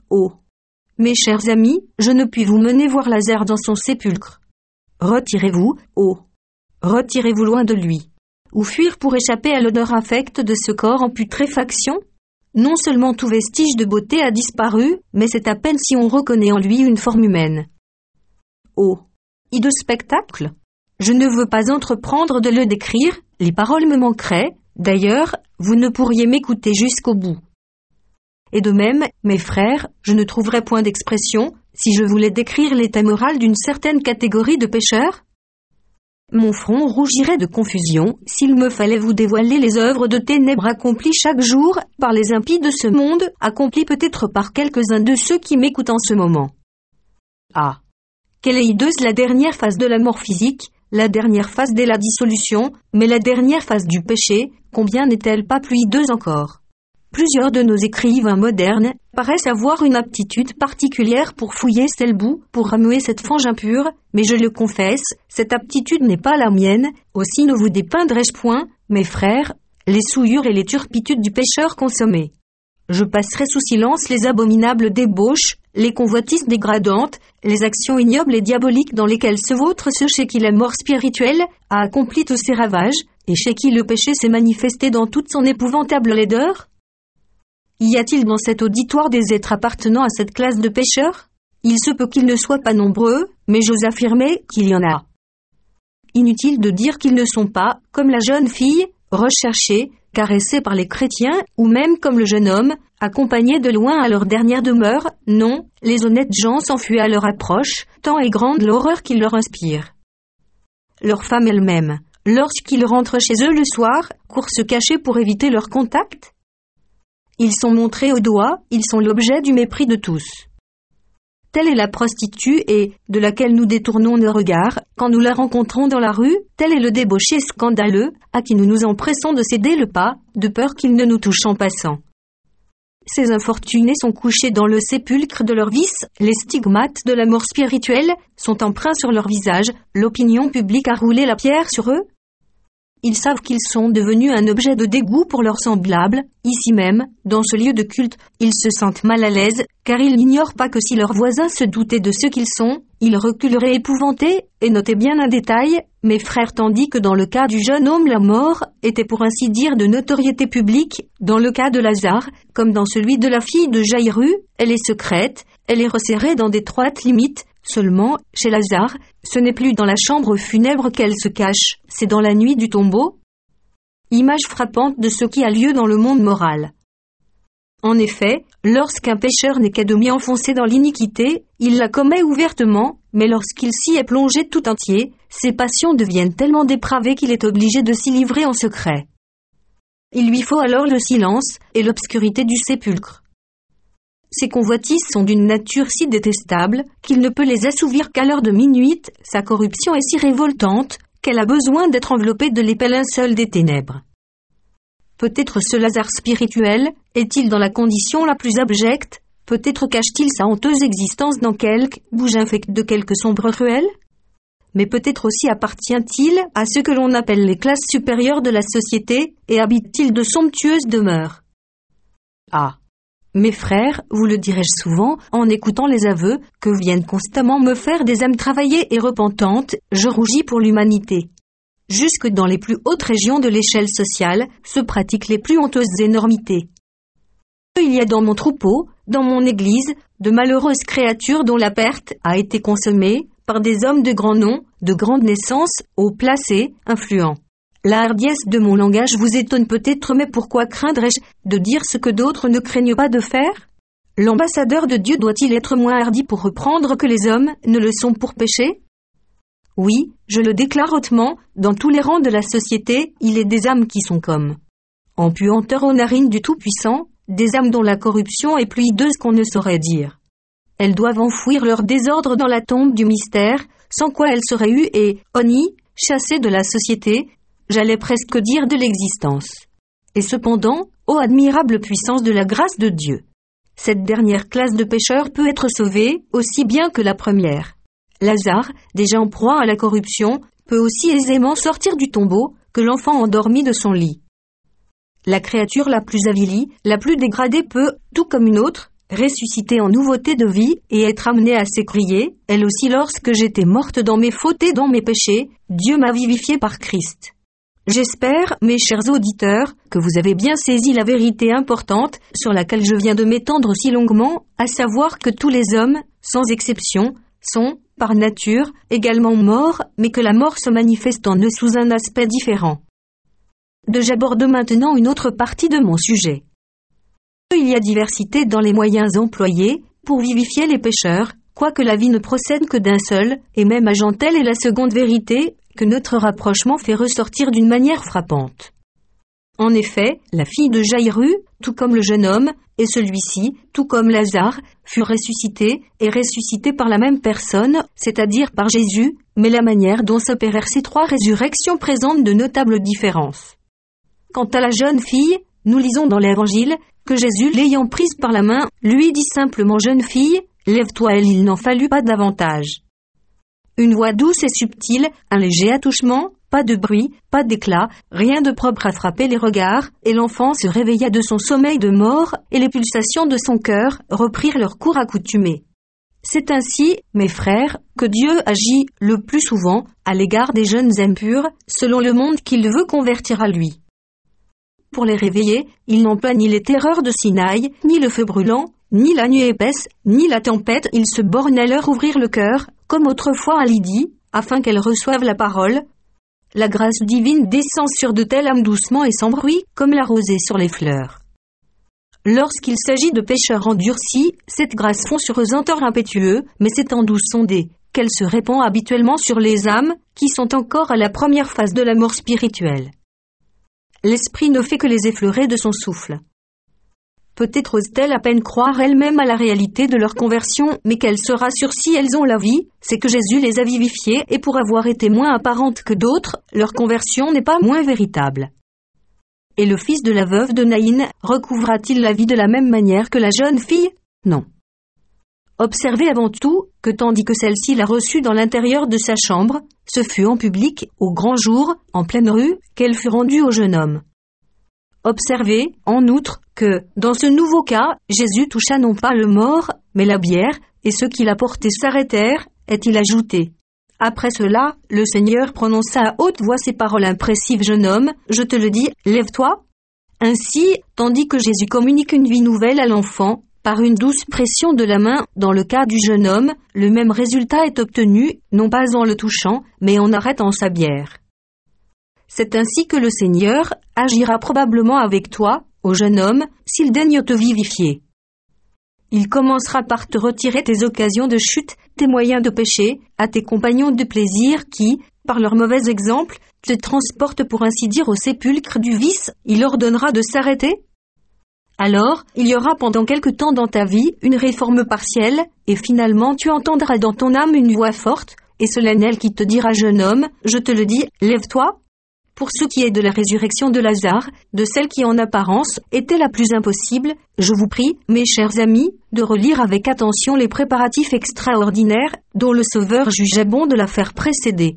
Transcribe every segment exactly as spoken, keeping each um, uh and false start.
Oh! Mes chers amis, je ne puis vous mener voir Lazare dans son sépulcre. Retirez-vous, oh! Retirez-vous loin de lui. Ou fuir pour échapper à l'odeur infecte de ce corps en putréfaction? Non seulement tout vestige de beauté a disparu, mais c'est à peine si on reconnaît en lui une forme humaine. Oh! Hideux spectacle! Je ne veux pas entreprendre de le décrire, les paroles me manqueraient, d'ailleurs, vous ne pourriez m'écouter jusqu'au bout. Et de même, mes frères, je ne trouverais point d'expression, si je voulais décrire l'état moral d'une certaine catégorie de pécheurs. Mon front rougirait de confusion, s'il me fallait vous dévoiler les œuvres de ténèbres accomplies chaque jour, par les impies de ce monde, accomplies peut-être par quelques-uns de ceux qui m'écoutent en ce moment. Ah! Quelle est hideuse la dernière phase de la mort physique, la dernière phase de la dissolution, mais la dernière phase du péché, combien n'est-elle pas plus hideuse encore? Plusieurs de nos écrivains modernes paraissent avoir une aptitude particulière pour fouiller ces bouts, pour remuer cette fange impure, mais je le confesse, cette aptitude n'est pas la mienne, aussi ne vous dépeindrai-je point, mes frères, les souillures et les turpitudes du pécheur consommé. Je passerai sous silence les abominables débauches, les convoitises dégradantes, les actions ignobles et diaboliques dans lesquelles se vautre ceux chez qui la mort spirituelle a accompli tous ses ravages, et chez qui le péché s'est manifesté dans toute son épouvantable laideur? Y a-t-il dans cet auditoire des êtres appartenant à cette classe de pécheurs? Il se peut qu'ils ne soient pas nombreux, mais j'ose affirmer qu'il y en a. Inutile de dire qu'ils ne sont pas, comme la jeune fille, recherchés, caressés par les chrétiens, ou même comme le jeune homme, accompagnés de loin à leur dernière demeure. Non, les honnêtes gens s'enfuient à leur approche, tant est grande l'horreur qu'ils leur inspirent. Leurs femmes elles-mêmes, lorsqu'ils rentrent chez eux le soir, courent se cacher pour éviter leur contact. Ils sont montrés au doigt, ils sont l'objet du mépris de tous. Telle est la prostituée et, de laquelle nous détournons nos regards, quand nous la rencontrons dans la rue, tel est le débauché scandaleux, à qui nous nous empressons de céder le pas, de peur qu'il ne nous touche en passant. Ces infortunés sont couchés dans le sépulcre de leur vice, les stigmates de la mort spirituelle sont empreints sur leur visage, l'opinion publique a roulé la pierre sur eux. Ils savent qu'ils sont devenus un objet de dégoût pour leurs semblables, ici même, dans ce lieu de culte, ils se sentent mal à l'aise, car ils n'ignorent pas que si leurs voisins se doutaient de ce qu'ils sont, ils reculeraient épouvantés, et notez bien un détail, mes frères, tandis que dans le cas du jeune homme la mort était pour ainsi dire de notoriété publique, dans le cas de Lazare, comme dans celui de la fille de Jaïru, elle est secrète, elle est resserrée dans d'étroites limites. Seulement, chez Lazare, ce n'est plus dans la chambre funèbre qu'elle se cache, c'est dans la nuit du tombeau. Image frappante de ce qui a lieu dans le monde moral. En effet, lorsqu'un pécheur n'est qu'à demi enfoncé dans l'iniquité, il la commet ouvertement, mais lorsqu'il s'y est plongé tout entier, ses passions deviennent tellement dépravées qu'il est obligé de s'y livrer en secret. Il lui faut alors le silence et l'obscurité du sépulcre. Ses convoitises sont d'une nature si détestable qu'il ne peut les assouvir qu'à l'heure de minuit, sa corruption est si révoltante qu'elle a besoin d'être enveloppée de l'épais linceul des ténèbres. Peut-être ce Lazare spirituel est-il dans la condition la plus abjecte, peut-être cache-t-il sa honteuse existence dans quelque bouge infecte de quelque sombre ruelle? Mais peut-être aussi appartient-il à ce que l'on appelle les classes supérieures de la société et habite-t-il de somptueuses demeures? Ah! Mes frères, vous le dirai-je souvent, en écoutant les aveux, que viennent constamment me faire des âmes travaillées et repentantes, je rougis pour l'humanité. Jusque dans les plus hautes régions de l'échelle sociale, se pratiquent les plus honteuses énormités. Il y a dans mon troupeau, dans mon église, de malheureuses créatures dont la perte a été consommée par des hommes de grand nom, de grande naissance, haut placés, influents. La hardiesse de mon langage vous étonne peut-être, mais pourquoi craindrais-je de dire ce que d'autres ne craignent pas de faire? L'ambassadeur de Dieu doit-il être moins hardi pour reprendre que les hommes ne le sont pour pécher? Oui, je le déclare hautement, dans tous les rangs de la société, il est des âmes qui sont comme, en puanteur aux narines du Tout-Puissant, des âmes dont la corruption est plus hideuse qu'on ne saurait dire. Elles doivent enfouir leur désordre dans la tombe du mystère, sans quoi elles seraient eues et, honnies, chassées de la société, j'allais presque dire de l'existence. Et cependant, ô admirable puissance de la grâce de Dieu! Cette dernière classe de pécheurs peut être sauvée aussi bien que la première. Lazare, déjà en proie à la corruption, peut aussi aisément sortir du tombeau que l'enfant endormi de son lit. La créature la plus avilie, la plus dégradée peut, tout comme une autre, ressusciter en nouveauté de vie et être amenée à s'écrier, elle aussi lorsque j'étais morte dans mes fautes et dans mes péchés, Dieu m'a vivifiée par Christ. J'espère, mes chers auditeurs, que vous avez bien saisi la vérité importante sur laquelle je viens de m'étendre si longuement, à savoir que tous les hommes, sans exception, sont, par nature, également morts, mais que la mort se manifeste en eux sous un aspect différent. De j'aborde maintenant une autre partie de mon sujet. Il y a diversité dans les moyens employés pour vivifier les pécheurs, quoique la vie ne procède que d'un seul, et même agent-elle est la seconde vérité, que notre rapprochement fait ressortir d'une manière frappante. En effet, la fille de Jaïru, tout comme le jeune homme, et celui-ci, tout comme Lazare, furent ressuscités, et ressuscités par la même personne, c'est-à-dire par Jésus, mais la manière dont s'opérèrent ces trois résurrections présente de notables différences. Quant à la jeune fille, nous lisons dans l'Évangile, que Jésus, l'ayant prise par la main, lui dit simplement « Jeune fille, lève-toi » et il n'en fallut pas davantage. Une voix douce et subtile, un léger attouchement, pas de bruit, pas d'éclat, rien de propre à frapper les regards, et l'enfant se réveilla de son sommeil de mort, et les pulsations de son cœur reprirent leur cours accoutumé. C'est ainsi, mes frères, que Dieu agit le plus souvent à l'égard des jeunes impurs, selon le monde qu'il veut convertir à lui. Pour les réveiller, il n'emploie ni les terreurs de Sinaï, ni le feu brûlant, ni la nuit épaisse, ni la tempête, il se borne à leur ouvrir le cœur, comme autrefois à Lydie, afin qu'elle reçoive la parole. La grâce divine descend sur de telles âmes doucement et sans bruit, comme la rosée sur les fleurs. Lorsqu'il s'agit de pécheurs endurcis, cette grâce fond sur eux un tort impétueux, mais c'est en douce sondée qu'elle se répand habituellement sur les âmes, qui sont encore à la première phase de la mort spirituelle. L'esprit ne fait que les effleurer de son souffle. Peut-être osent-elles à peine croire elles-mêmes à la réalité de leur conversion, mais qu'elle se rassure si elles ont la vie, c'est que Jésus les a vivifiées et pour avoir été moins apparentes que d'autres, leur conversion n'est pas moins véritable. Et le fils de la veuve de Naïn recouvra-t-il la vie de la même manière que la jeune fille? Non. Observez avant tout que tandis que celle-ci l'a reçue dans l'intérieur de sa chambre, ce fut en public, au grand jour, en pleine rue, qu'elle fut rendue au jeune homme. Observez, en outre, que, dans ce nouveau cas, Jésus toucha non pas le mort, mais la bière, et ceux qui la portaient s'arrêtèrent, est-il ajouté. Après cela, le Seigneur prononça à haute voix ces paroles impressives « Jeune homme, je te le dis, lève-toi ». Ainsi, tandis que Jésus communique une vie nouvelle à l'enfant, par une douce pression de la main, dans le cas du jeune homme, le même résultat est obtenu, non pas en le touchant, mais en arrêtant sa bière. C'est ainsi que le Seigneur agira probablement avec toi, ô jeune homme, s'il daigne te vivifier. Il commencera par te retirer tes occasions de chute, tes moyens de péché, à tes compagnons de plaisir qui, par leur mauvais exemple, te transportent pour ainsi dire au sépulcre du vice, il ordonnera de s'arrêter. Alors, il y aura pendant quelque temps dans ta vie une réforme partielle, et finalement tu entendras dans ton âme une voix forte et solennelle qui te dira « Jeune homme, je te le dis, lève-toi ». Pour ce qui est de la résurrection de Lazare, de celle qui en apparence était la plus impossible, je vous prie, mes chers amis, de relire avec attention les préparatifs extraordinaires dont le Sauveur jugeait bon de la faire précéder.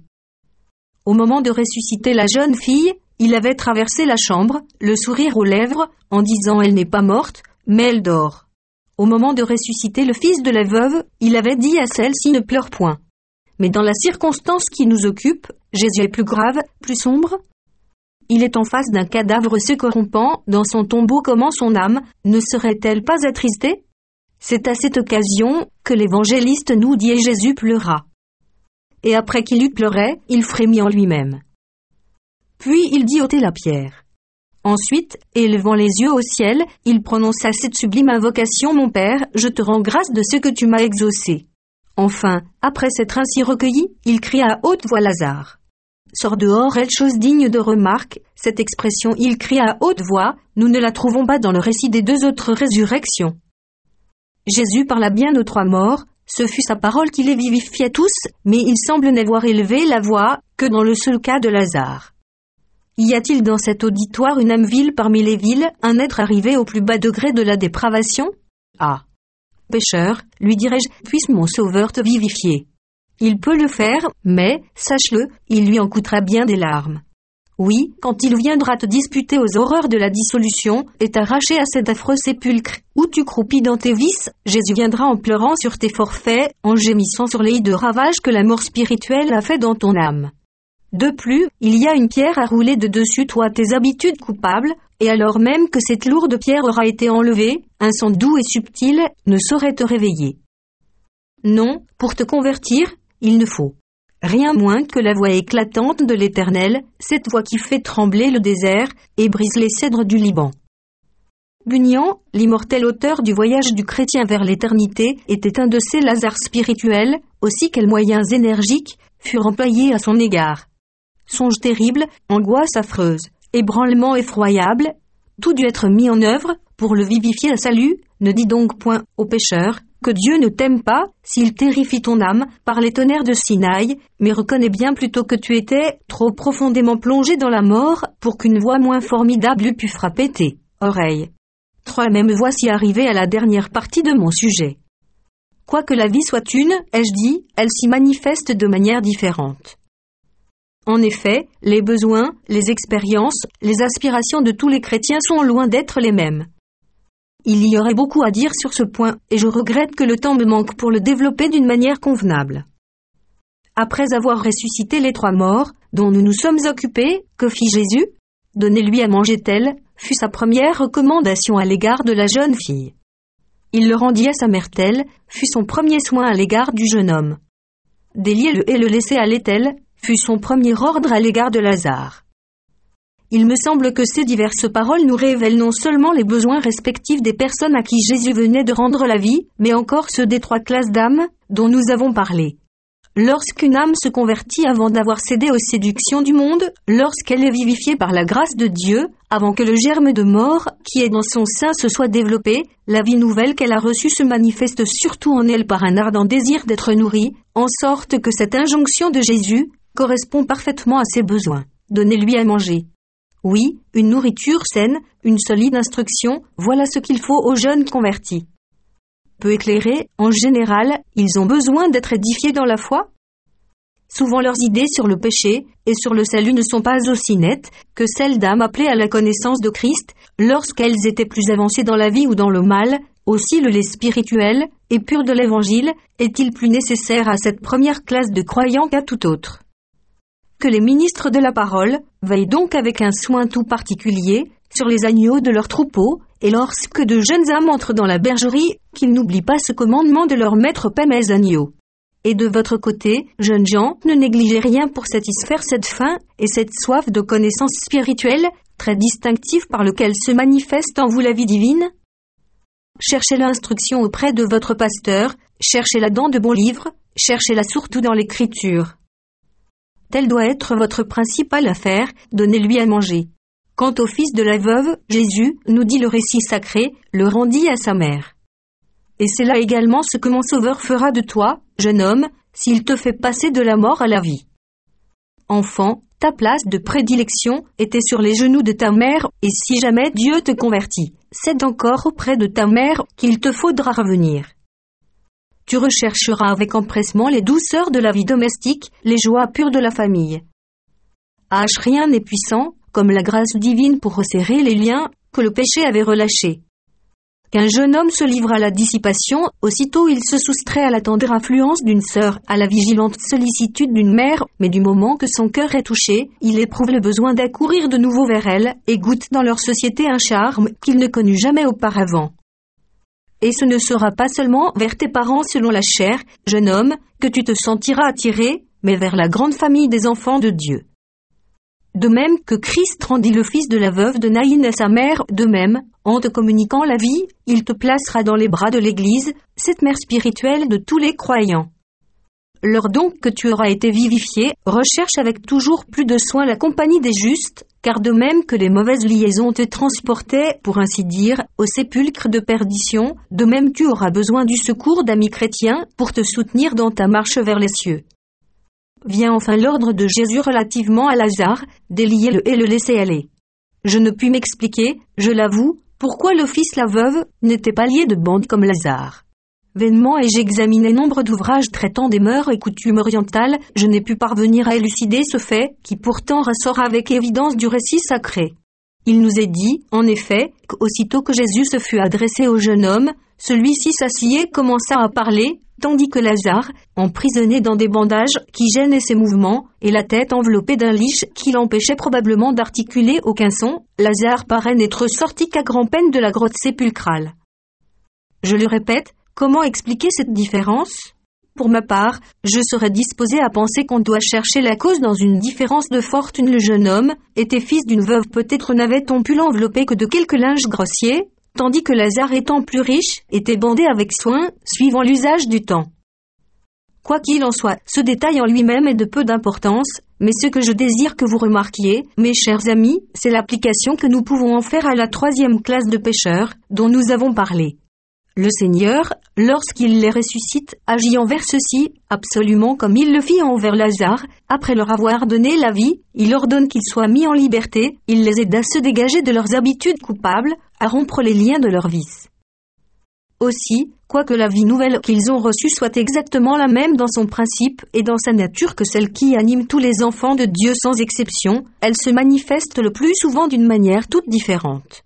Au moment de ressusciter la jeune fille, il avait traversé la chambre, le sourire aux lèvres, en disant « Elle n'est pas morte, mais elle dort ». Au moment de ressusciter le fils de la veuve, il avait dit à celle-ci « Ne pleure point ». Mais dans la circonstance qui nous occupe, Jésus est plus grave, plus sombre. Il est en face d'un cadavre se corrompant, dans son tombeau comment son âme ne serait-elle pas attristée? C'est à cette occasion que l'évangéliste nous dit « Et Jésus pleura ». Et après qu'il eut pleuré, il frémit en lui-même. Puis il dit ôtez la pierre. Ensuite, élevant les yeux au ciel, il prononça cette sublime invocation « Mon Père, je te rends grâce de ce que tu m'as exaucé ». Enfin, après s'être ainsi recueilli, il cria à haute voix Lazare. Sors dehors est chose digne de remarque, cette expression « il cria à haute voix », nous ne la trouvons pas dans le récit des deux autres résurrections. Jésus parla bien aux trois morts, ce fut sa parole qui les vivifiait tous, mais il semble n'avoir élevé la voix que dans le seul cas de Lazare. Y a-t-il dans cet auditoire une âme vile parmi les viles, un être arrivé au plus bas degré de la dépravation? Ah! Pécheur, lui dirai-je, puisse mon Sauveur te vivifier. Il peut le faire, mais, sache-le, il lui en coûtera bien des larmes. Oui, quand il viendra te disputer aux horreurs de la dissolution, et t'arracher à cet affreux sépulcre, où tu croupis dans tes vices, Jésus viendra en pleurant sur tes forfaits, en gémissant sur les hideux ravages que la mort spirituelle a fait dans ton âme. De plus, il y a une pierre à rouler de dessus toi tes habitudes coupables, et alors même que cette lourde pierre aura été enlevée, un son doux et subtil ne saurait te réveiller. Non, pour te convertir, il ne faut rien moins que la voix éclatante de l'Éternel, cette voix qui fait trembler le désert et brise les cèdres du Liban. Bunyan, l'immortel auteur du voyage du chrétien vers l'éternité, était un de ces Lazars spirituels, aussi quels moyens énergiques furent employés à son égard. Songe terrible, angoisse affreuse, ébranlement effroyable, tout dut être mis en œuvre pour le vivifier à salut. Ne dis donc point au pécheur que Dieu ne t'aime pas s'il terrifie ton âme par les tonnerres de Sinaï, mais reconnais bien plutôt que tu étais trop profondément plongé dans la mort pour qu'une voix moins formidable eût pu frapper tes oreilles. Trois même voici arrivé à la dernière partie de mon sujet. Quoique la vie soit une, ai-je dit, elle s'y manifeste de manière différente. En effet, les besoins, les expériences, les aspirations de tous les chrétiens sont loin d'être les mêmes. Il y aurait beaucoup à dire sur ce point, et je regrette que le temps me manque pour le développer d'une manière convenable. Après avoir ressuscité les trois morts, dont nous nous sommes occupés, que fit Jésus ? Donnez-lui à manger tel, fut sa première recommandation à l'égard de la jeune fille. Il le rendit à sa mère tel, fut son premier soin à l'égard du jeune homme. Délier-le et le laisser aller tel, fut son premier ordre à l'égard de Lazare. Il me semble que ces diverses paroles nous révèlent non seulement les besoins respectifs des personnes à qui Jésus venait de rendre la vie, mais encore ceux des trois classes d'âmes dont nous avons parlé. Lorsqu'une âme se convertit avant d'avoir cédé aux séductions du monde, lorsqu'elle est vivifiée par la grâce de Dieu, avant que le germe de mort qui est dans son sein se soit développé, la vie nouvelle qu'elle a reçue se manifeste surtout en elle par un ardent désir d'être nourrie, en sorte que cette injonction de Jésus correspond parfaitement à ses besoins. Donnez-lui à manger. Oui, une nourriture saine, une solide instruction, voilà ce qu'il faut aux jeunes convertis. Peu éclairés, en général, ils ont besoin d'être édifiés dans la foi. Souvent leurs idées sur le péché et sur le salut ne sont pas aussi nettes que celles d'âmes appelées à la connaissance de Christ, lorsqu'elles étaient plus avancées dans la vie ou dans le mal. Aussi le lait spirituel et pur de l'Évangile est-il plus nécessaire à cette première classe de croyants qu'à tout autre. Que les ministres de la parole veillent donc avec un soin tout particulier sur les agneaux de leur troupeau, et lorsque de jeunes âmes entrent dans la bergerie, qu'ils n'oublient pas ce commandement de leur maître paix mes agneaux. Et de votre côté, jeunes gens, ne négligez rien pour satisfaire cette faim et cette soif de connaissance spirituelle, très distinctive par lequel se manifeste en vous la vie divine. Cherchez l'instruction auprès de votre pasteur, cherchez-la dans de bons livres, cherchez-la surtout dans l'Écriture. Telle doit être votre principale affaire, donnez-lui à manger. Quant au fils de la veuve, Jésus, nous dit le récit sacré, le rendit à sa mère. Et c'est là également ce que mon Sauveur fera de toi, jeune homme, s'il te fait passer de la mort à la vie. Enfant, ta place de prédilection était sur les genoux de ta mère, et si jamais Dieu te convertit, c'est encore auprès de ta mère qu'il te faudra revenir. Tu rechercheras avec empressement les douceurs de la vie domestique, les joies pures de la famille. H rien n'est puissant, comme la grâce divine pour resserrer les liens que le péché avait relâchés. Qu'un jeune homme se livre à la dissipation, aussitôt il se soustrait à la tendre influence d'une sœur, à la vigilante sollicitude d'une mère, mais du moment que son cœur est touché, il éprouve le besoin d'accourir de nouveau vers elle, et goûte dans leur société un charme qu'il ne connut jamais auparavant. Et ce ne sera pas seulement vers tes parents selon la chair, jeune homme, que tu te sentiras attiré, mais vers la grande famille des enfants de Dieu. De même que Christ rendit le fils de la veuve de Naïn à sa mère, de même, en te communiquant la vie, il te placera dans les bras de l'Église, cette mère spirituelle de tous les croyants. Lors donc que tu auras été vivifié, recherche avec toujours plus de soin la compagnie des justes, car de même que les mauvaises liaisons te transportaient, pour ainsi dire, au sépulcre de perdition, de même tu auras besoin du secours d'amis chrétiens pour te soutenir dans ta marche vers les cieux. Vient enfin l'ordre de Jésus relativement à Lazare, délier-le et le laisser aller. Je ne puis m'expliquer, je l'avoue, pourquoi le fils la veuve n'était pas lié de bande comme Lazare. Vainement ai-je examiné nombre d'ouvrages traitant des mœurs et coutumes orientales, je n'ai pu parvenir à élucider ce fait, qui pourtant ressort avec évidence du récit sacré. Il nous est dit, en effet, qu'aussitôt que Jésus se fut adressé au jeune homme, celui-ci s'assit et commença à parler, tandis que Lazare, emprisonné dans des bandages qui gênaient ses mouvements, et la tête enveloppée d'un liche qui l'empêchait probablement d'articuler aucun son, Lazare paraît n'être sorti qu'à grand-peine de la grotte sépulcrale. Je le répète, comment expliquer cette différence ? Pour ma part, je serais disposé à penser qu'on doit chercher la cause dans une différence de fortune. Le jeune homme était fils d'une veuve, peut-être n'avait-on pu l'envelopper que de quelques linges grossiers, tandis que Lazare, étant plus riche, était bandé avec soin, suivant l'usage du temps. Quoi qu'il en soit, ce détail en lui-même est de peu d'importance, mais ce que je désire que vous remarquiez, mes chers amis, c'est l'application que nous pouvons en faire à la troisième classe de pécheurs, dont nous avons parlé. Le Seigneur, lorsqu'il les ressuscite, agit envers ceux-ci, absolument comme il le fit envers Lazare. Après leur avoir donné la vie, il ordonne qu'ils soient mis en liberté, il les aide à se dégager de leurs habitudes coupables, à rompre les liens de leurs vices. Aussi, quoique la vie nouvelle qu'ils ont reçue soit exactement la même dans son principe et dans sa nature que celle qui anime tous les enfants de Dieu sans exception, elle se manifeste le plus souvent d'une manière toute différente.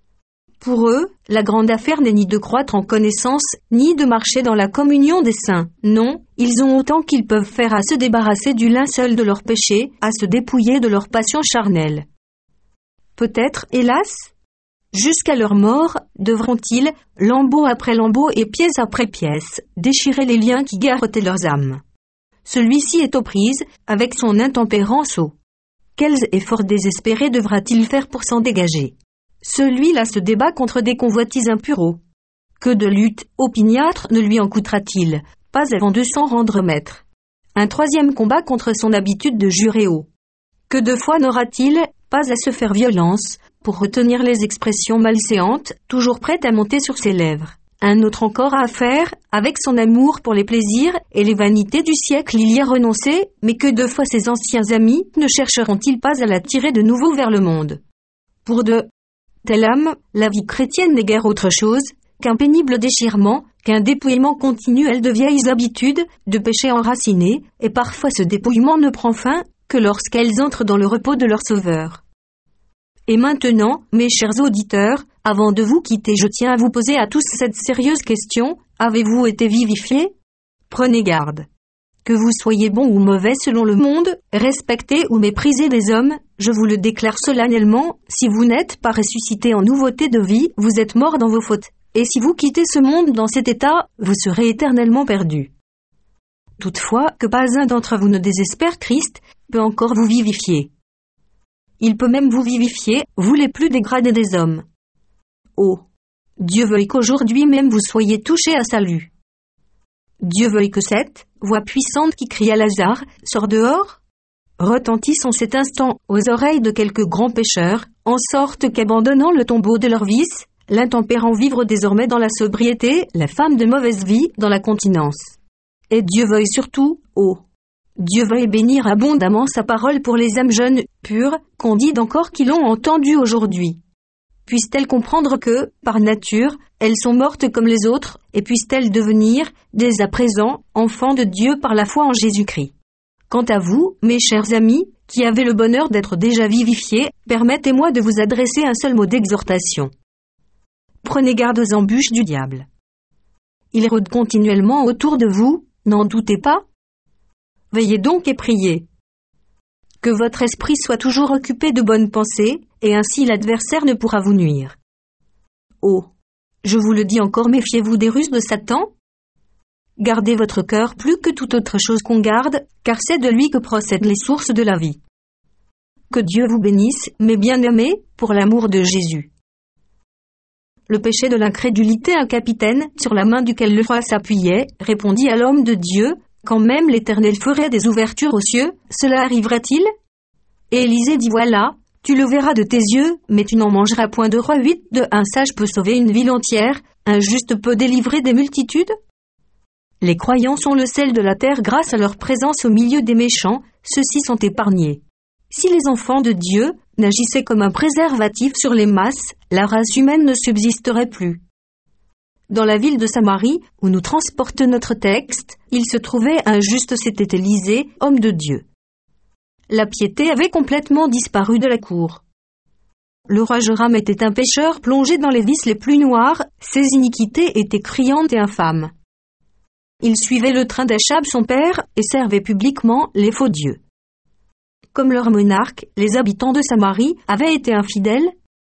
Pour eux, la grande affaire n'est ni de croître en connaissance, ni de marcher dans la communion des saints. Non, ils ont autant qu'ils peuvent faire à se débarrasser du linceul de leurs péchés, à se dépouiller de leurs passions charnelles. Peut-être, hélas, jusqu'à leur mort, devront-ils, lambeau après lambeau et pièce après pièce, déchirer les liens qui garrottaient leurs âmes. Celui-ci est aux prises, avec son intempérance au. Quels efforts désespérés devra-t-il faire pour s'en dégager ? Celui-là se débat contre des convoitises impures. Que de lutte opiniâtre ne lui en coûtera-t-il, pas avant de s'en rendre maître. Un troisième combat contre son habitude de jurer haut. Que de fois n'aura-t-il, pas à se faire violence, pour retenir les expressions malséantes, toujours prêtes à monter sur ses lèvres. Un autre encore à faire, avec son amour pour les plaisirs et les vanités du siècle il y a renoncé, mais que de fois ses anciens amis ne chercheront-ils pas à l'attirer de nouveau vers le monde. Pour de telle âme, la vie chrétienne n'est guère autre chose qu'un pénible déchirement, qu'un dépouillement continuel de vieilles habitudes, de péchés enracinés, et parfois ce dépouillement ne prend fin que lorsqu'elles entrent dans le repos de leur Sauveur. Et maintenant, mes chers auditeurs, avant de vous quitter, je tiens à vous poser à tous cette sérieuse question, avez-vous été vivifiés ? Prenez garde. Que vous soyez bon ou mauvais selon le monde, respectez ou méprisez les hommes, je vous le déclare solennellement, si vous n'êtes pas ressuscité en nouveauté de vie, vous êtes mort dans vos fautes. Et si vous quittez ce monde dans cet état, vous serez éternellement perdus. Toutefois, que pas un d'entre vous ne désespère, Christ peut encore vous vivifier. Il peut même vous vivifier, vous les plus dégradés des hommes. Oh! Dieu veuille qu'aujourd'hui même vous soyez touchés à salut. Dieu veuille que cette voix puissante qui crie à Lazare, sors dehors, retentisse en cet instant aux oreilles de quelques grands pécheurs, en sorte qu'abandonnant le tombeau de leur vice, l'intempérant vivre désormais dans la sobriété, la femme de mauvaise vie dans la continence. Et Dieu veuille surtout, oh! Dieu veuille bénir abondamment sa parole pour les âmes jeunes, pures, candides encore qui l'ont entendue aujourd'hui. Puissent-elles comprendre que, par nature, elles sont mortes comme les autres, et puissent-elles devenir, dès à présent, enfants de Dieu par la foi en Jésus-Christ. Quant à vous, mes chers amis, qui avez le bonheur d'être déjà vivifiés, permettez-moi de vous adresser un seul mot d'exhortation. Prenez garde aux embûches du diable. Il rôde continuellement autour de vous, n'en doutez pas. Veillez donc et priez. Que votre esprit soit toujours occupé de bonnes pensées, et ainsi l'adversaire ne pourra vous nuire. Oh! Je vous le dis encore, méfiez-vous des ruses de Satan. Gardez votre cœur plus que toute autre chose qu'on garde, car c'est de lui que procèdent les sources de la vie. Que Dieu vous bénisse, mes bien-aimés, pour l'amour de Jésus. Le péché de l'incrédulité, un capitaine, sur la main duquel le roi s'appuyait, répondit à l'homme de Dieu, quand même l'Éternel ferait des ouvertures aux cieux, cela arriverait-il? Et Élisée dit voilà, tu le verras de tes yeux, mais tu n'en mangeras point de roi. huit de un sage peut sauver une ville entière, un juste peut délivrer des multitudes? Les croyants sont le sel de la terre grâce à leur présence au milieu des méchants, ceux-ci sont épargnés. Si les enfants de Dieu n'agissaient comme un préservatif sur les masses, la race humaine ne subsisterait plus. dans la ville de Samarie, où nous transporte notre texte, il se trouvait un juste, c'était Élisée, homme de Dieu. La piété avait complètement disparu de la cour. Le roi Joram était un pécheur plongé dans les vices les plus noirs, ses iniquités étaient criantes et infâmes. Il suivait le train d'Achab son père et servait publiquement les faux dieux. Comme leur monarque, les habitants de Samarie avaient été infidèles.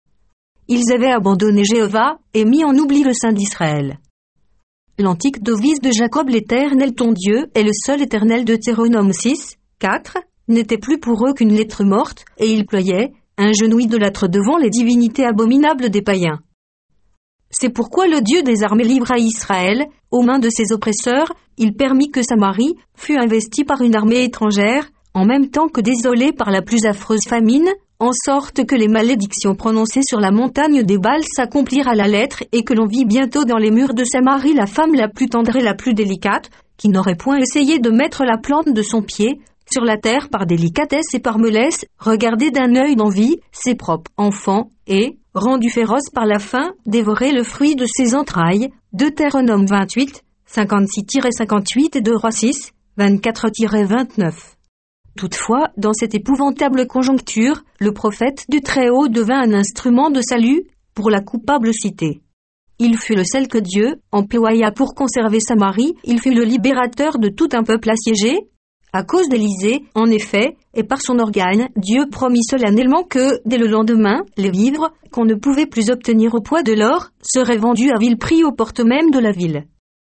Ils avaient abandonné Jéhovah et mis en oubli le Saint d'Israël. L'antique devise de Jacob, l'Éternel ton Dieu est le seul éternel, de Deutéronome six, quatre, n'était plus pour eux qu'une lettre morte, et ils ployaient, un genou idolâtre devant les divinités abominables des païens. C'est pourquoi le Dieu des armées livra Israël aux mains de ses oppresseurs. Il permit que Samarie fût investie par une armée étrangère, en même temps que désolée par la plus affreuse famine, en sorte que les malédictions prononcées sur la montagne des Baals s'accomplirent à la lettre, et que l'on vit bientôt dans les murs de Samarie la femme la plus tendre et la plus délicate, qui n'aurait point essayé de mettre la plante de son pied sur la terre par délicatesse et par mollesse, regarder d'un œil d'envie ses propres enfants, et, rendu féroce par la faim, dévorer le fruit de ses entrailles. Deutéronome vingt-huit, cinquante-six à cinquante-huit et deux Rois six, vingt-quatre à vingt-neuf. Toutefois, dans cette épouvantable conjoncture, le prophète du Très-Haut devint un instrument de salut pour la coupable cité. Il fut le seul que Dieu employa pour conserver Samarie, il fut le libérateur de tout un peuple assiégé. À cause d'Élisée, en effet, et par son organe, Dieu promit solennellement que, dès le lendemain, les vivres, qu'on ne pouvait plus obtenir au poids de l'or, seraient vendus à vil prix aux portes mêmes de la ville.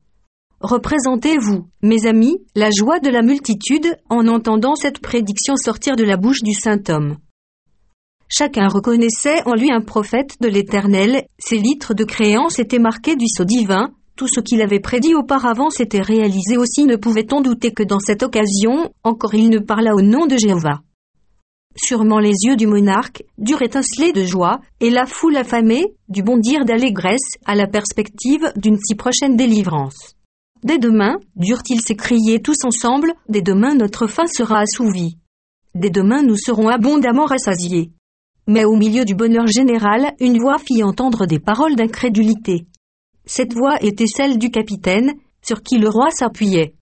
Représentez-vous, mes amis, la joie de la multitude en entendant cette prédiction sortir de la bouche du saint homme. Chacun reconnaissait en lui un prophète de l'Éternel, ses litres de créance étaient marqués du sceau divin. Tout ce qu'il avait prédit auparavant s'était réalisé aussi. Ne pouvait-on douter que dans cette occasion, encore il ne parla au nom de Jéhovah. Sûrement les yeux du monarque durent étinceler de joie, et la foule affamée, du bondir d'allégresse, à la perspective d'une si prochaine délivrance. Dès demain, durent-ils s'écrier tous ensemble, dès demain notre faim sera assouvie. Dès demain nous serons abondamment rassasiés. Mais au milieu du bonheur général, une voix fit entendre des paroles d'incrédulité. Cette voix était celle du capitaine, sur qui le roi s'appuyait.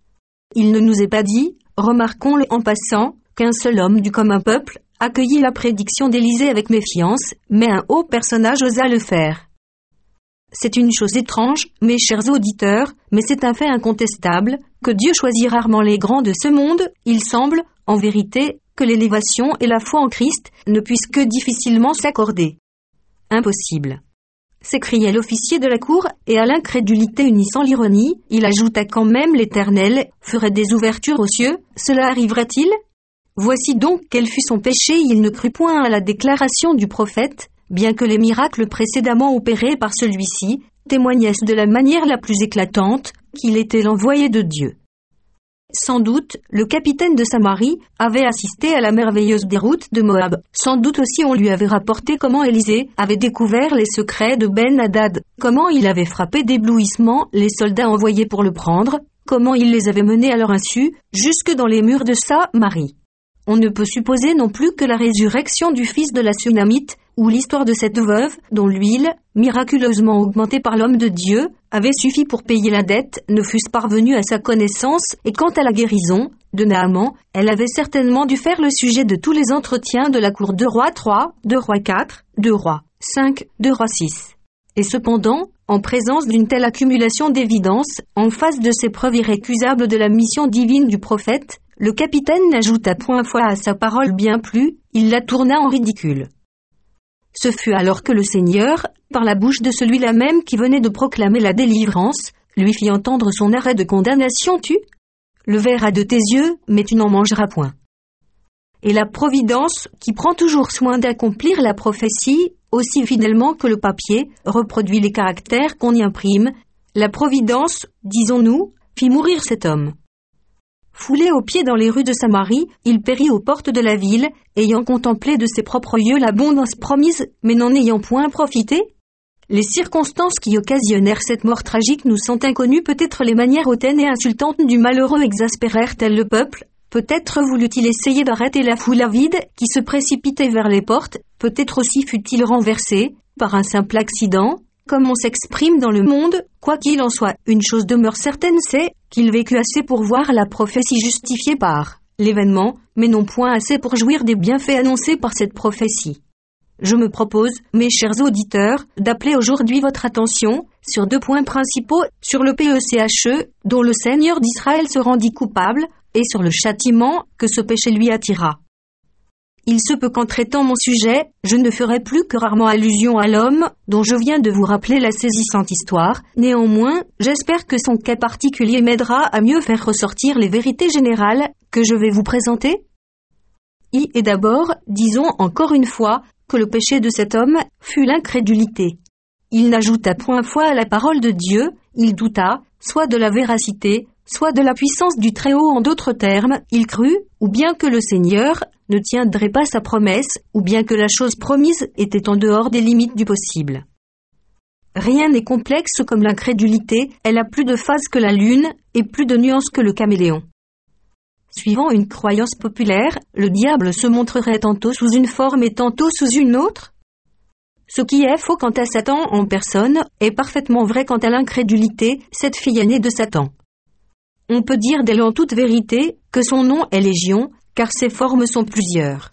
Il ne nous est pas dit, remarquons-le en passant, qu'un seul homme du commun peuple accueillit la prédiction d'Élisée avec méfiance, mais un haut personnage osa le faire. C'est une chose étrange, mes chers auditeurs, mais c'est un fait incontestable, que Dieu choisit rarement les grands de ce monde. Il semble, en vérité, que l'élévation et la foi en Christ ne puissent que difficilement s'accorder. Impossible, s'écriait l'officier de la cour, et à l'incrédulité unissant l'ironie, il ajouta quand même l'Éternel ferait des ouvertures aux cieux, cela arriverait-il? Voici donc quel fut son péché, il ne crut point à la déclaration du prophète, bien que les miracles précédemment opérés par celui-ci témoignassent de la manière la plus éclatante qu'il était l'envoyé de Dieu. Sans doute, le capitaine de Samarie avait assisté à la merveilleuse déroute de Moab. Sans doute aussi on lui avait rapporté comment Élisée avait découvert les secrets de Ben-Hadad, comment il avait frappé d'éblouissement les soldats envoyés pour le prendre, comment il les avait menés à leur insu jusque dans les murs de Samarie. On ne peut supposer non plus que la résurrection du fils de la Sunamite, ou l'histoire de cette veuve, dont l'huile, miraculeusement augmentée par l'homme de Dieu, avait suffi pour payer la dette, ne fussent parvenues à sa connaissance, et quant à la guérison de Naaman, elle avait certainement dû faire le sujet de tous les entretiens de la cour deux Rois trois, deux Rois quatre, deux Rois cinq, deux Rois six. Et cependant, en présence d'une telle accumulation d'évidences, en face de ces preuves irrécusables de la mission divine du prophète, le capitaine n'ajouta point foi à sa parole, bien plus, il la tourna en ridicule. Ce fut alors que le Seigneur, par la bouche de celui-là même qui venait de proclamer la délivrance, lui fit entendre son arrêt de condamnation. Tu le verras de tes yeux, mais tu n'en mangeras point. Et la providence, qui prend toujours soin d'accomplir la prophétie, aussi fidèlement que le papier reproduit les caractères qu'on y imprime, la providence, disons-nous, fit mourir cet homme. Foulé aux pieds dans les rues de Samarie, il périt aux portes de la ville, ayant contemplé de ses propres yeux l'abondance promise, mais n'en ayant point profité. Les circonstances qui occasionnèrent cette mort tragique nous sont inconnues. Peut-être les manières hautaines et insultantes du malheureux exaspérèrent-elles le peuple. Peut-être voulut-il essayer d'arrêter la foule avide qui se précipitait vers les portes. Peut-être aussi fut-il renversé, par un simple accident, comme on s'exprime dans le monde, quoi qu'il en soit, une chose demeure certaine, c'est qu'il vécut assez pour voir la prophétie justifiée par l'événement, mais non point assez pour jouir des bienfaits annoncés par cette prophétie. Je me propose, mes chers auditeurs, d'appeler aujourd'hui votre attention sur deux points principaux, sur le péché dont le Seigneur d'Israël se rendit coupable, et sur le châtiment que ce péché lui attira. Il se peut qu'en traitant mon sujet, je ne ferai plus que rarement allusion à l'homme, dont je viens de vous rappeler la saisissante histoire. Néanmoins, j'espère que son cas particulier m'aidera à mieux faire ressortir les vérités générales que je vais vous présenter. I et d'abord, disons encore une fois, que le péché de cet homme fut l'incrédulité. Il n'ajouta point foi à la parole de Dieu, il douta, soit de la véracité, soit de la puissance du Très-Haut. En d'autres termes, il crut, ou bien que le Seigneur ne tiendrait pas sa promesse, ou bien que la chose promise était en dehors des limites du possible. Rien n'est complexe comme l'incrédulité, elle a plus de phases que la lune, et plus de nuances que le caméléon. Suivant une croyance populaire, le diable se montrerait tantôt sous une forme et tantôt sous une autre. Ce qui est faux quant à Satan en personne, est parfaitement vrai quant à l'incrédulité, cette fille aînée de Satan. On peut dire d'elle en toute vérité, que son nom est Légion, car ses formes sont plusieurs.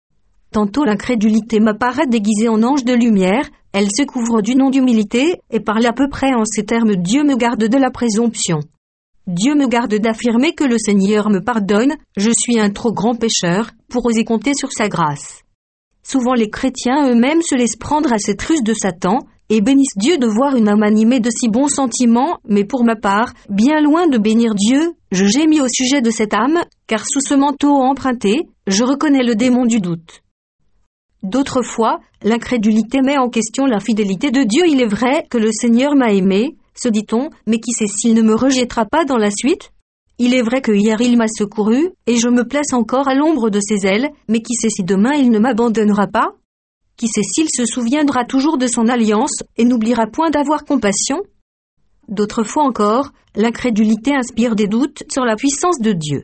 Tantôt l'incrédulité m'apparaît déguisée en ange de lumière, elle se couvre du nom d'humilité, et parle à peu près en ces termes: Dieu me garde de la présomption. Dieu me garde d'affirmer que le Seigneur me pardonne, je suis un trop grand pécheur, pour oser compter sur sa grâce. Souvent les chrétiens eux-mêmes se laissent prendre à cette ruse de Satan, et bénissent Dieu de voir une âme animée de si bons sentiments, mais pour ma part, bien loin de bénir Dieu, je gémis au sujet de cette âme, car sous ce manteau emprunté, je reconnais le démon du doute. D'autres fois, l'incrédulité met en question la fidélité de Dieu. Il est vrai que le Seigneur m'a aimé, se dit-on, mais qui sait s'il ne me rejettera pas dans la suite? Il est vrai que hier il m'a secouru, et je me place encore à l'ombre de ses ailes, mais qui sait si demain il ne m'abandonnera pas? Qui sait s'il se souviendra toujours de son alliance, et n'oubliera point d'avoir compassion? D'autres fois encore, l'incrédulité inspire des doutes sur la puissance de Dieu.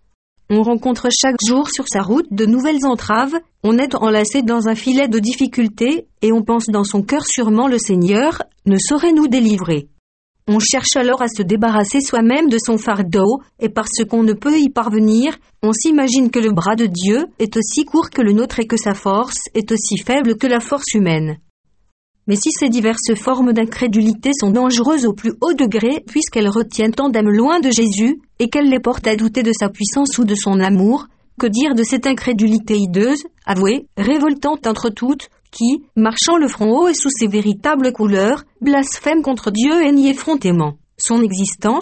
On rencontre chaque jour sur sa route de nouvelles entraves, on est enlacé dans un filet de difficultés, et on pense dans son cœur sûrement le Seigneur ne saurait nous délivrer. On cherche alors à se débarrasser soi-même de son fardeau, et parce qu'on ne peut y parvenir, on s'imagine que le bras de Dieu est aussi court que le nôtre et que sa force est aussi faible que la force humaine. Mais si ces diverses formes d'incrédulité sont dangereuses au plus haut degré, puisqu'elles retiennent tant d'âmes loin de Jésus, et qu'elles les portent à douter de sa puissance ou de son amour, que dire de cette incrédulité hideuse, avouée, révoltante entre toutes, qui, marchant le front haut et sous ses véritables couleurs, blasphème contre Dieu et nie effrontément son existence?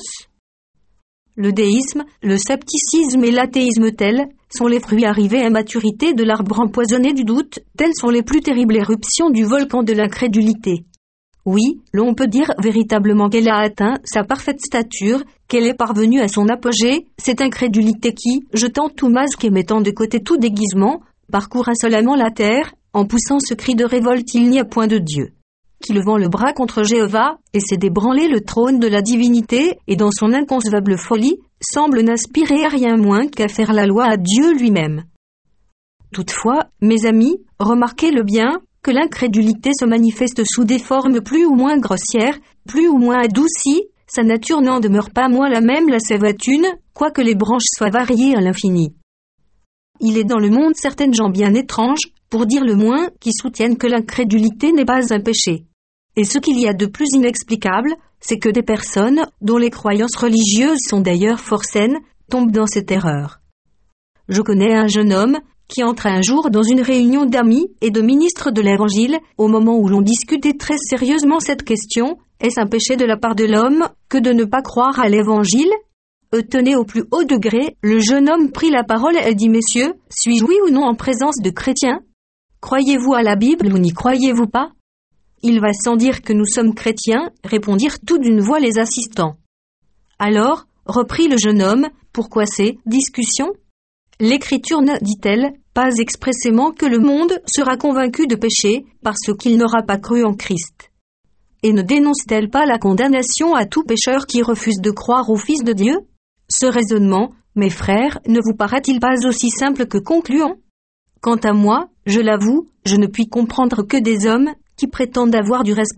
Le déisme, le scepticisme et l'athéisme tels sont les fruits arrivés à maturité de l'arbre empoisonné du doute, telles sont les plus terribles éruptions du volcan de l'incrédulité. Oui, l'on peut dire véritablement qu'elle a atteint sa parfaite stature, qu'elle est parvenue à son apogée, cette incrédulité qui, jetant tout masque et mettant de côté tout déguisement, parcourt insolemment la terre, en poussant ce cri de révolte: il n'y a point de Dieu. Qui levant le bras contre Jéhovah, essaie d'ébranler le trône de la divinité, et dans son inconcevable folie, semble n'inspirer à rien moins qu'à faire la loi à Dieu lui-même. Toutefois, mes amis, remarquez-le bien, que l'incrédulité se manifeste sous des formes plus ou moins grossières, plus ou moins adoucies, sa nature n'en demeure pas moins la même, la sève une, quoique les branches soient variées à l'infini. Il est dans le monde certaines gens bien étranges, pour dire le moins, qui soutiennent que l'incrédulité n'est pas un péché. Et ce qu'il y a de plus inexplicable, c'est que des personnes, dont les croyances religieuses sont d'ailleurs fort saines, tombent dans cette erreur. Je connais un jeune homme qui entra un jour dans une réunion d'amis et de ministres de l'Évangile, au moment où l'on discutait très sérieusement cette question: est-ce un péché de la part de l'homme que de ne pas croire à l'Évangile? Tenez, au plus haut degré, le jeune homme prit la parole et dit: Messieurs, suis-je oui ou non en présence de chrétiens? Croyez-vous à la Bible ou n'y croyez-vous pas? Il va sans dire que nous sommes chrétiens, répondirent tout d'une voix les assistants. Alors, reprit le jeune homme, pourquoi ces discussions? L'Écriture ne, dit-elle, pas expressément que le monde sera convaincu de péché parce qu'il n'aura pas cru en Christ. Et ne dénonce-t-elle pas la condamnation à tout pécheur qui refuse de croire au Fils de Dieu? Ce raisonnement, mes frères, ne vous paraît-il pas aussi simple que concluant? Quant à moi, je l'avoue, je ne puis comprendre que des hommes qui prétendent avoir du respect,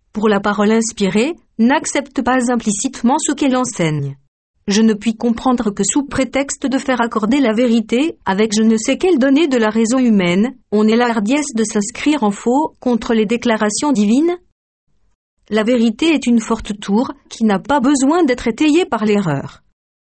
pour la parole inspirée, n'accepte pas implicitement ce qu'elle enseigne. Je ne puis comprendre que sous prétexte de faire accorder la vérité, avec je ne sais quelle donnée de la raison humaine, on ait la hardiesse de s'inscrire en faux contre les déclarations divines. La vérité est une forte tour qui n'a pas besoin d'être étayée par l'erreur.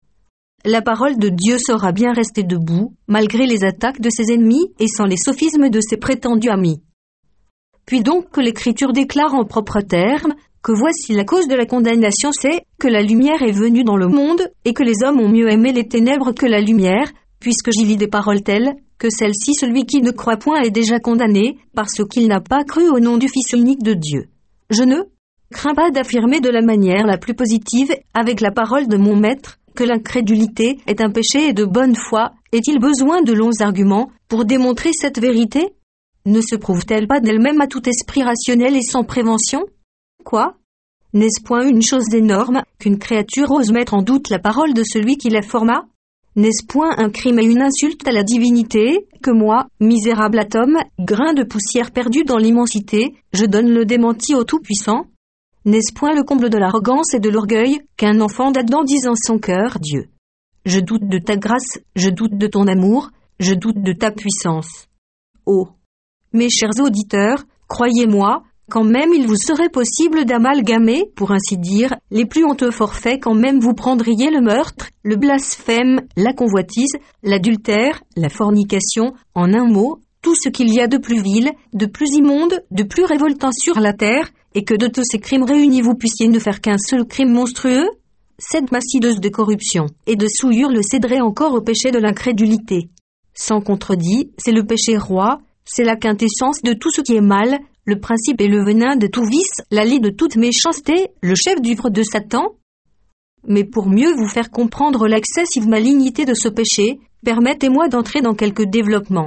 La parole de Dieu saura bien rester debout, malgré les attaques de ses ennemis et sans les sophismes de ses prétendus amis. Puis donc que l'Écriture déclare en propres termes que voici la cause de la condamnation, c'est que la lumière est venue dans le monde et que les hommes ont mieux aimé les ténèbres que la lumière, puisque j'y lis des paroles telles que celle-ci, celui qui ne croit point est déjà condamné, parce qu'il n'a pas cru au nom du Fils unique de Dieu. Je ne crains pas d'affirmer de la manière la plus positive, avec la parole de mon maître, que l'incrédulité est un péché et de bonne foi. Est-il besoin de longs arguments pour démontrer cette vérité? Ne se prouve-t-elle pas d'elle-même à tout esprit rationnel et sans prévention? Quoi? N'est-ce point une chose énorme qu'une créature ose mettre en doute la parole de celui qui la forma? N'est-ce point un crime et une insulte à la divinité, que moi, misérable atome, grain de poussière perdu dans l'immensité, je donne le démenti au Tout-Puissant? N'est-ce point le comble de l'arrogance et de l'orgueil, qu'un enfant d'Adam dise en son cœur, Dieu, je doute de ta grâce, je doute de ton amour, je doute de ta puissance. Oh! Mes chers auditeurs, croyez-moi, quand même il vous serait possible d'amalgamer, pour ainsi dire, les plus honteux forfaits quand même vous prendriez le meurtre, le blasphème, la convoitise, l'adultère, la fornication, en un mot, tout ce qu'il y a de plus vil, de plus immonde, de plus révoltant sur la terre, et que de tous ces crimes réunis vous puissiez ne faire qu'un seul crime monstrueux? Cette massideuse de corruption et de souillure le céderait encore au péché de l'incrédulité. Sans contredit, c'est le péché roi, c'est la quintessence de tout ce qui est mal, le principe et le venin de tout vice, l'allié de toute méchanceté, le chef d'œuvre de Satan. Mais pour mieux vous faire comprendre l'excessive malignité de ce péché, permettez-moi d'entrer dans quelques développements.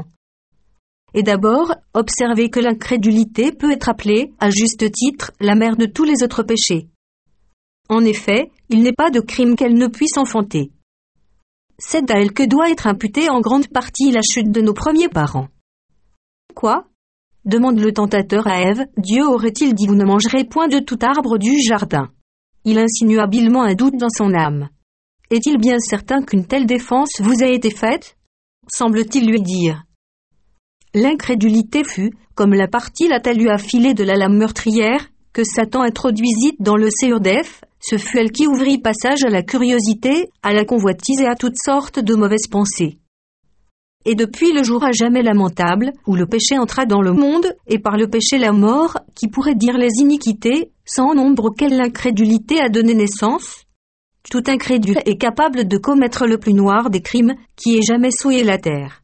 Et d'abord, observez que l'incrédulité peut être appelée, à juste titre, la mère de tous les autres péchés. En effet, il n'est pas de crime qu'elle ne puisse enfanter. C'est à elle que doit être imputée en grande partie la chute de nos premiers parents. Quoi? Demande le tentateur à Ève, Dieu aurait-il dit vous ne mangerez point de tout arbre du jardin? Il insinue habilement un doute dans son âme. Est-il bien certain qu'une telle défense vous a été faite? Semble-t-il lui dire. L'incrédulité fut, comme la partie la talus affilée de la lame meurtrière, que Satan introduisit dans le séjour d'Ève, ce fut elle qui ouvrit passage à la curiosité, à la convoitise et à toutes sortes de mauvaises pensées. Et depuis le jour à jamais lamentable, où le péché entra dans le monde, et par le péché la mort, qui pourrait dire les iniquités, sans nombre auxquelles l'incrédulité a donné naissance, tout incrédule est capable de commettre le plus noir des crimes qui ait jamais souillé la terre.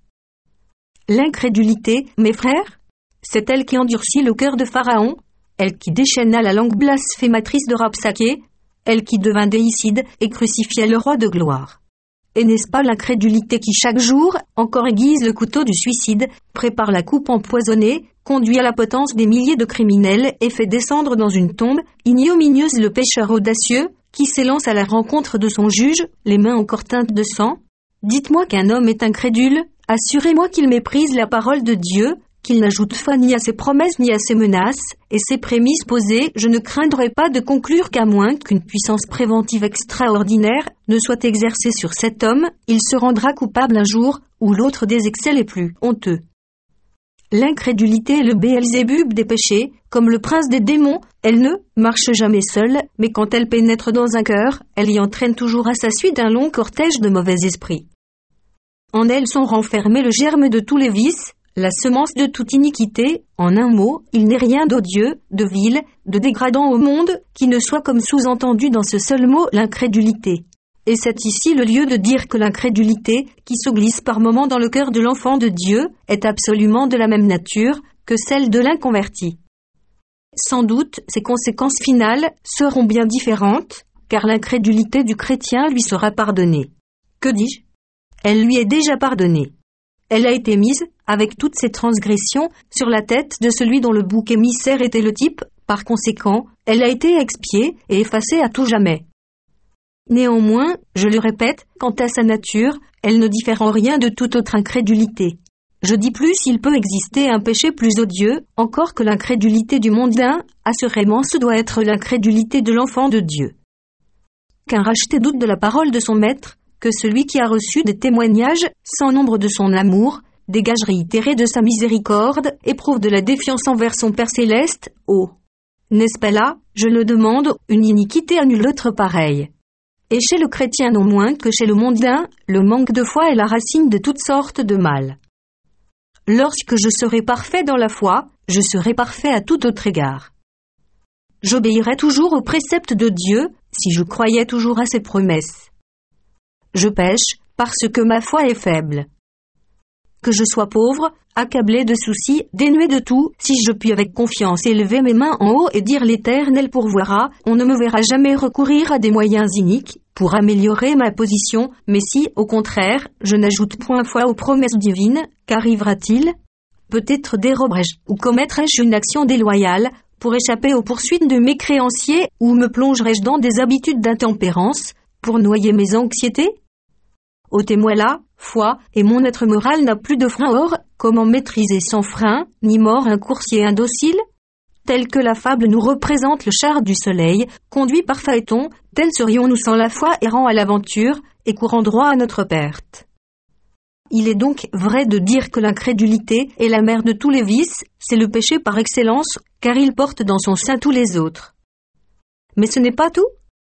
L'incrédulité, mes frères, c'est elle qui endurcit le cœur de Pharaon, elle qui déchaîna la langue blasphématrice de Rabsaké, elle qui devint déicide et crucifia le roi de gloire. Et n'est-ce pas l'incrédulité qui chaque jour encore aiguise le couteau du suicide, prépare la coupe empoisonnée, conduit à la potence des milliers de criminels et fait descendre dans une tombe ignominieuse le pécheur audacieux qui s'élance à la rencontre de son juge, les mains encore teintes de sang? Dites-moi qu'un homme est incrédule, assurez-moi qu'il méprise la parole de Dieu, qu'il n'ajoute foi ni à ses promesses ni à ses menaces, et ses prémices posées, je ne craindrai pas de conclure qu'à moins qu'une puissance préventive extraordinaire ne soit exercée sur cet homme, il se rendra coupable un jour, ou l'autre des excès les plus honteux. L'incrédulité est le Béelzébub des péchés, comme le prince des démons, elle ne marche jamais seule, mais quand elle pénètre dans un cœur, elle y entraîne toujours à sa suite un long cortège de mauvais esprits. En elle sont renfermés le germe de tous les vices, la semence de toute iniquité, en un mot, il n'est rien d'odieux, de vil, de dégradant au monde, qui ne soit comme sous-entendu dans ce seul mot l'incrédulité. Et c'est ici le lieu de dire que l'incrédulité, qui se glisse par moments dans le cœur de l'enfant de Dieu, est absolument de la même nature que celle de l'inconverti. Sans doute, ses conséquences finales seront bien différentes, car l'incrédulité du chrétien lui sera pardonnée. Que dis-je? Elle lui est déjà pardonnée. Elle a été mise, avec toutes ses transgressions, sur la tête de celui dont le bouc émissaire était le type, par conséquent, elle a été expiée et effacée à tout jamais. Néanmoins, je le répète, quant à sa nature, elle ne diffère en rien de toute autre incrédulité. Je dis plus, il peut exister un péché plus odieux, encore que l'incrédulité du mondain, assurément ce doit être l'incrédulité de l'enfant de Dieu. Qu'un racheté doute de la parole de son maître, que celui qui a reçu des témoignages, sans nombre de son amour, des gages réitérés de sa miséricorde, éprouve de la défiance envers son Père céleste, oh! N'est-ce pas là, je le demande, une iniquité à nul autre pareille? Et chez le chrétien non moins que chez le mondain, le manque de foi est la racine de toutes sortes de mal. Lorsque je serai parfait dans la foi, je serai parfait à tout autre égard. J'obéirai toujours aux préceptes de Dieu, si je croyais toujours à ses promesses. Je pêche, parce que ma foi est faible. Que je sois pauvre, accablé de soucis, dénué de tout, si je puis avec confiance élever mes mains en haut et dire l'Éternel pourvoira, on ne me verra jamais recourir à des moyens iniques, pour améliorer ma position, mais si, au contraire, je n'ajoute point foi aux promesses divines, qu'arrivera-t-il? Peut-être déroberai-je, ou commettrai-je une action déloyale, pour échapper aux poursuites de mes créanciers, ou me plongerai-je dans des habitudes d'intempérance, pour noyer mes anxiétés? Ôtez-moi là, foi, et mon être moral n'a plus de frein. Or, comment maîtriser sans frein, ni mort un coursier indocile? Tel que la fable nous représente le char du soleil, conduit par Phaéton, tel serions-nous sans la foi errant à l'aventure, et courant droit à notre perte. Il est donc vrai de dire que l'incrédulité est la mère de tous les vices, c'est le péché par excellence, car il porte dans son sein tous les autres. Mais ce n'est pas tout.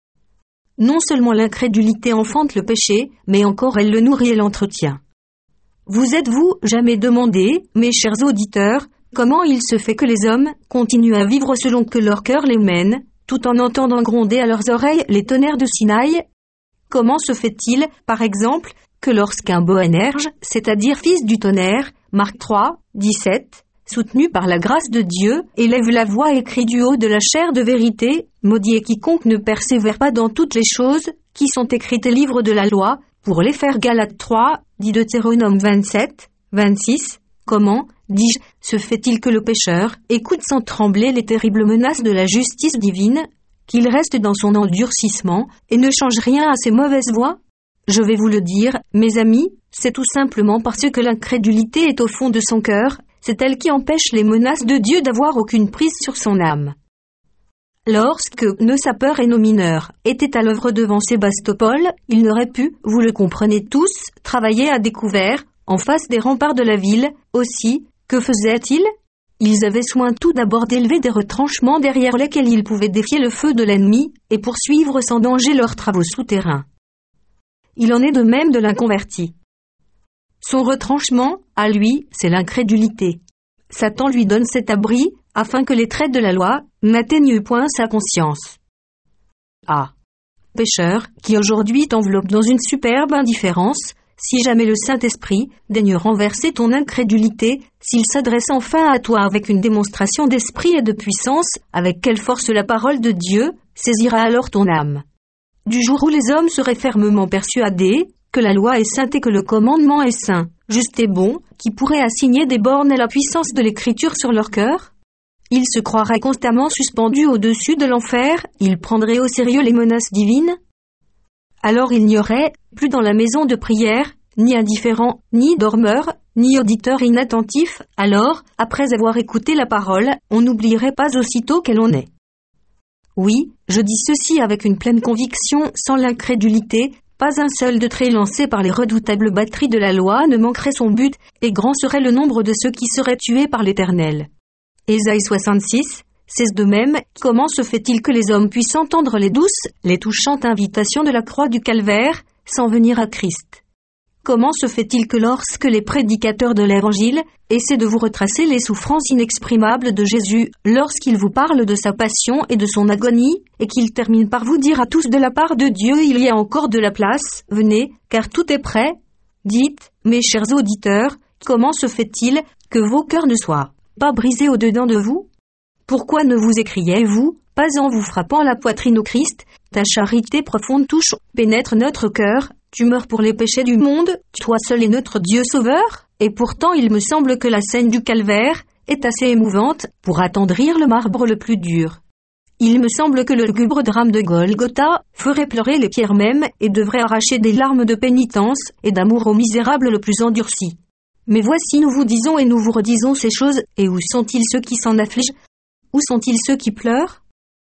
Non seulement l'incrédulité enfante le péché, mais encore elle le nourrit et l'entretient. Vous êtes-vous jamais demandé, mes chers auditeurs, comment il se fait que les hommes continuent à vivre selon que leur cœur les mène, tout en entendant gronder à leurs oreilles les tonnerres de Sinaï? Comment se fait-il, par exemple, que lorsqu'un Boanerges, c'est-à-dire fils du tonnerre, Marc trois, dix-sept, soutenu par la grâce de Dieu, élève la voix et crie du haut de la chair de vérité, maudit est quiconque ne persévère pas dans toutes les choses, qui sont écrites au livre de la loi, pour les faire. Galates trois, dit Deutéronome vingt-sept, vingt-six, comment, dis-je, se fait-il que le pécheur écoute sans trembler les terribles menaces de la justice divine, qu'il reste dans son endurcissement, et ne change rien à ses mauvaises voies? Je vais vous le dire, mes amis, c'est tout simplement parce que l'incrédulité est au fond de son cœur, c'est elle qui empêche les menaces de Dieu d'avoir aucune prise sur son âme. Lorsque nos sapeurs et nos mineurs étaient à l'œuvre devant Sébastopol, ils n'auraient pu, vous le comprenez tous, travailler à découvert, en face des remparts de la ville. Aussi, que faisaient-ils? Ils avaient soin tout d'abord d'élever des retranchements derrière lesquels ils pouvaient défier le feu de l'ennemi, et poursuivre sans danger leurs travaux souterrains. Il en est de même de l'inconverti. Son retranchement, à lui, c'est l'incrédulité. Satan lui donne cet abri, afin que les traits de la loi n'atteignent point sa conscience. Ah! Pécheur, qui aujourd'hui t'enveloppe dans une superbe indifférence, si jamais le Saint-Esprit daigne renverser ton incrédulité, s'il s'adresse enfin à toi avec une démonstration d'esprit et de puissance, avec quelle force la parole de Dieu saisira alors ton âme. Du jour où les hommes seraient fermement persuadés que la loi est sainte et que le commandement est saint, juste et bon, qui pourrait assigner des bornes à la puissance de l'écriture sur leur cœur? Ils se croiraient constamment suspendus au-dessus de l'enfer, ils prendraient au sérieux les menaces divines? Alors il n'y aurait, plus dans la maison de prière, ni indifférents, ni dormeurs, ni auditeurs inattentifs, alors, après avoir écouté la parole, on n'oublierait pas aussitôt quelle on est. Oui, je dis ceci avec une pleine conviction, sans l'incrédulité, pas un seul de trait lancé par les redoutables batteries de la loi ne manquerait son but, et grand serait le nombre de ceux qui seraient tués par l'Éternel. Ésaïe soixante-six, c'est de même, comment se fait-il que les hommes puissent entendre les douces, les touchantes invitations de la croix du calvaire, sans venir à Christ? Comment se fait-il que lorsque les prédicateurs de l'Évangile essaient de vous retracer les souffrances inexprimables de Jésus, lorsqu'ils vous parlent de sa passion et de son agonie, et qu'ils terminent par vous dire à tous de la part de Dieu il y a encore de la place, venez, car tout est prêt? Dites, mes chers auditeurs, comment se fait-il que vos cœurs ne soient pas brisés au-dedans de vous? Pourquoi ne vous écriez-vous, pas en vous frappant la poitrine au Christ, ta charité profonde touche, pénètre notre cœur, tu meurs pour les péchés du monde, toi seul est notre Dieu sauveur? Et pourtant il me semble que la scène du calvaire est assez émouvante pour attendrir le marbre le plus dur. Il me semble que le lugubre drame de Golgotha ferait pleurer les pierres mêmes et devrait arracher des larmes de pénitence et d'amour au misérable le plus endurci. Mais voici, nous vous disons et nous vous redisons ces choses, et où sont-ils ceux qui s'en affligent? Où sont-ils ceux qui pleurent?